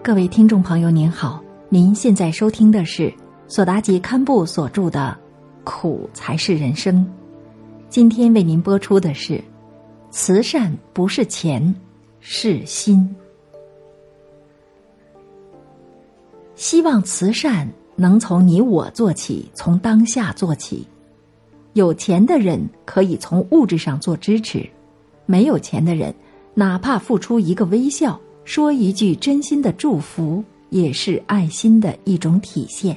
各位听众朋友您好，您现在收听的是索达吉堪布所著的《苦才是人生》。今天为您播出的是慈善不是钱，是心。希望慈善能从你我做起，从当下做起。有钱的人可以从物质上做支持，没有钱的人哪怕付出一个微笑，说一句真心的祝福，也是爱心的一种体现。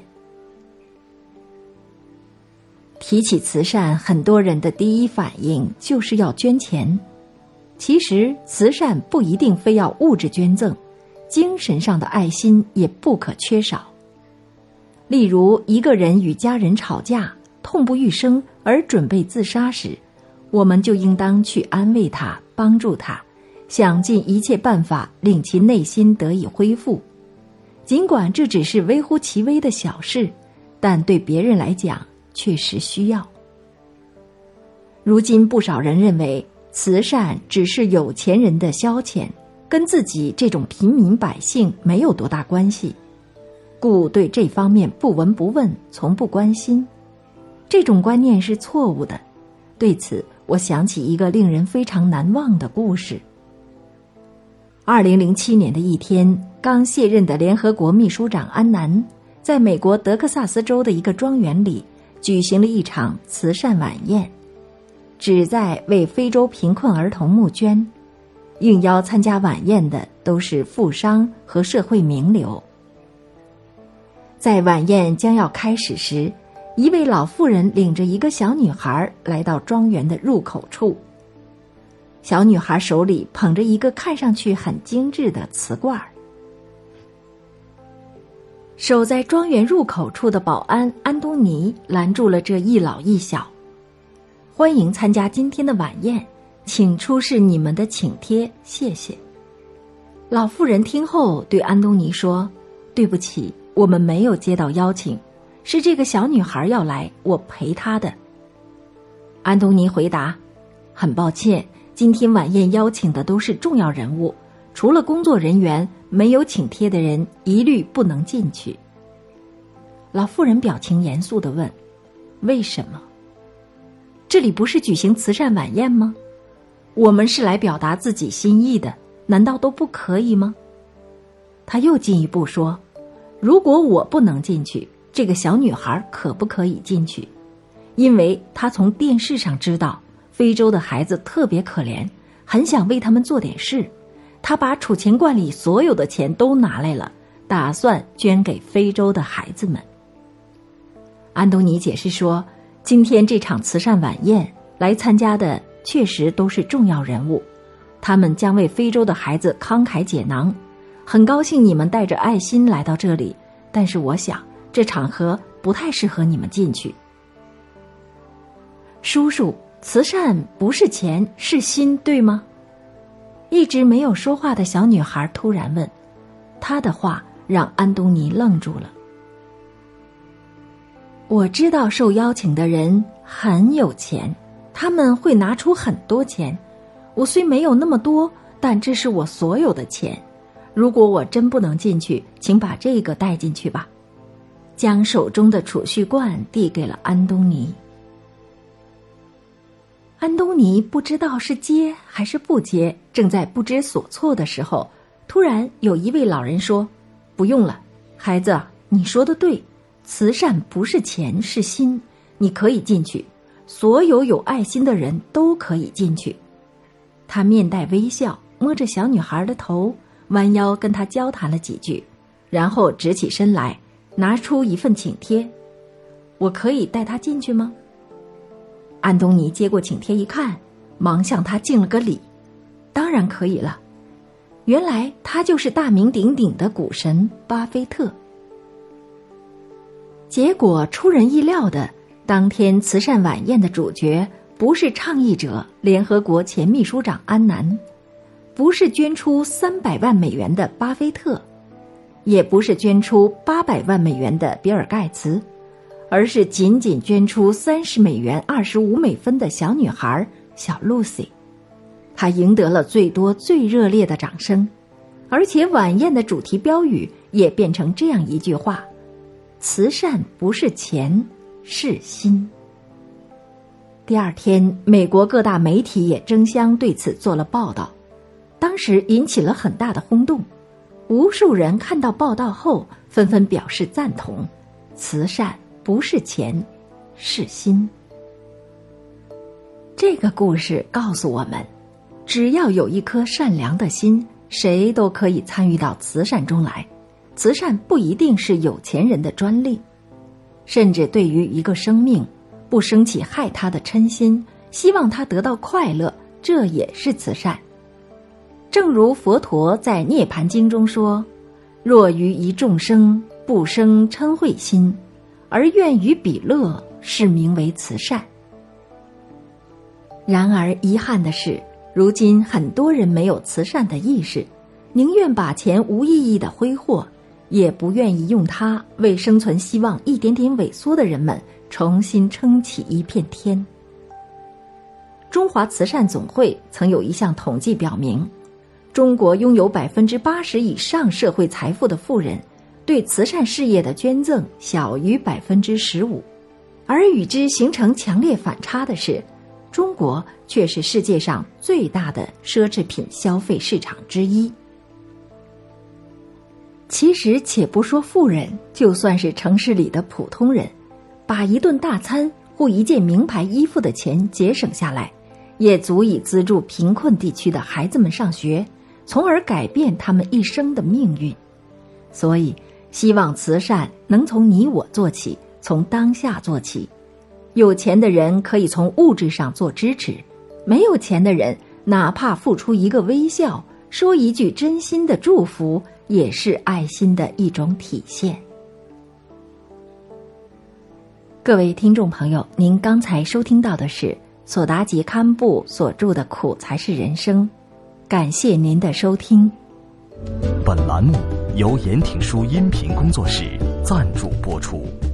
提起慈善，很多人的第一反应就是要捐钱。其实慈善不一定非要物质捐赠，精神上的爱心也不可缺少。例如，一个人与家人吵架，痛不欲生而准备自杀时，我们就应当去安慰他，帮助他，想尽一切办法令其内心得以恢复。尽管这只是微乎其微的小事，但对别人来讲确实需要。如今不少人认为慈善只是有钱人的消遣，跟自己这种平民百姓没有多大关系，故对这方面不闻不问，从不关心。这种观念是错误的。对此，我想起一个令人非常难忘的故事。2007年的一天，刚卸任的联合国秘书长安南在美国德克萨斯州的一个庄园里举行了一场慈善晚宴，旨在为非洲贫困儿童募捐。应邀参加晚宴的都是富商和社会名流。在晚宴将要开始时，一位老妇人领着一个小女孩来到庄园的入口处。小女孩手里捧着一个看上去很精致的瓷罐。守在庄园入口处的保安安东尼拦住了这一老一小。欢迎参加今天的晚宴，请出示你们的请帖，谢谢。老妇人听后对安东尼说，对不起，我们没有接到邀请，是这个小女孩要来，我陪她的。安东尼回答，很抱歉，今天晚宴邀请的都是重要人物，除了工作人员，没有请帖的人一律不能进去。老妇人表情严肃地问，为什么？这里不是举行慈善晚宴吗？我们是来表达自己心意的，难道都不可以吗？他又进一步说，如果我不能进去，这个小女孩可不可以进去？因为她从电视上知道非洲的孩子特别可怜，很想为他们做点事。她把储钱罐里所有的钱都拿来了，打算捐给非洲的孩子们。安东尼解释说，今天这场慈善晚宴来参加的确实都是重要人物，他们将为非洲的孩子慷慨解囊。很高兴你们带着爱心来到这里，但是我想这场合不太适合你们进去。叔叔，慈善不是钱，是心，对吗？一直没有说话的小女孩突然问，她的话让安东尼愣住了。我知道受邀请的人很有钱，他们会拿出很多钱。我虽没有那么多，但这是我所有的钱。如果我真不能进去，请把这个带进去吧。将手中的储蓄罐递给了安东尼。安东尼不知道是接还是不接，正在不知所措的时候，突然有一位老人说，不用了，孩子，你说的对，慈善不是钱，是心，你可以进去，所有有爱心的人都可以进去。他面带微笑，摸着小女孩的头，弯腰跟她交谈了几句，然后直起身来，拿出一份请帖。我可以带她进去吗？安东尼接过请帖一看，忙向他敬了个礼。当然可以了，原来他就是大名鼎鼎的股神巴菲特。结果出人意料的，当天慈善晚宴的主角不是倡议者联合国前秘书长安南，不是捐出300万美元的巴菲特，也不是捐出800万美元的比尔盖茨，而是仅仅捐出30美元25美分的小女孩小露西。她赢得了最多最热烈的掌声。 而且晚宴的主题标语也变成这样一句话：慈善不是钱，是心。第二天，美国各大媒体也争相对此做了报道，当时引起了很大的轰动。无数人看到报道后纷纷表示赞同，慈善不是钱，是心。这个故事告诉我们，只要有一颗善良的心，谁都可以参与到慈善中来。慈善不一定是有钱人的专利，甚至对于一个生命，不生起害他的嗔心，希望他得到快乐，这也是慈善。正如佛陀在《涅盘经》中说：若于一众生不生嗔恚心，而愿于彼乐，是名为慈善。然而遗憾的是，如今很多人没有慈善的意识，宁愿把钱无意义的挥霍，也不愿意用它为生存希望一点点萎缩的人们重新撑起一片天。中华慈善总会曾有一项统计表明，中国拥有 80% 以上社会财富的富人，对慈善事业的捐赠小于 15%， 而与之形成强烈反差的是，中国却是世界上最大的奢侈品消费市场之一。其实且不说富人，就算是城市里的普通人，把一顿大餐或一件名牌衣服的钱节省下来，也足以资助贫困地区的孩子们上学，从而改变他们一生的命运。所以希望慈善能从你我做起，从当下做起。有钱的人可以从物质上做支持，没有钱的人哪怕付出一个微笑，说一句真心的祝福，也是爱心的一种体现。各位听众朋友，您刚才收听到的是索达吉堪布所著的《苦才是人生》，感谢您的收听。 本栏目由言挺书音频工作室赞助播出。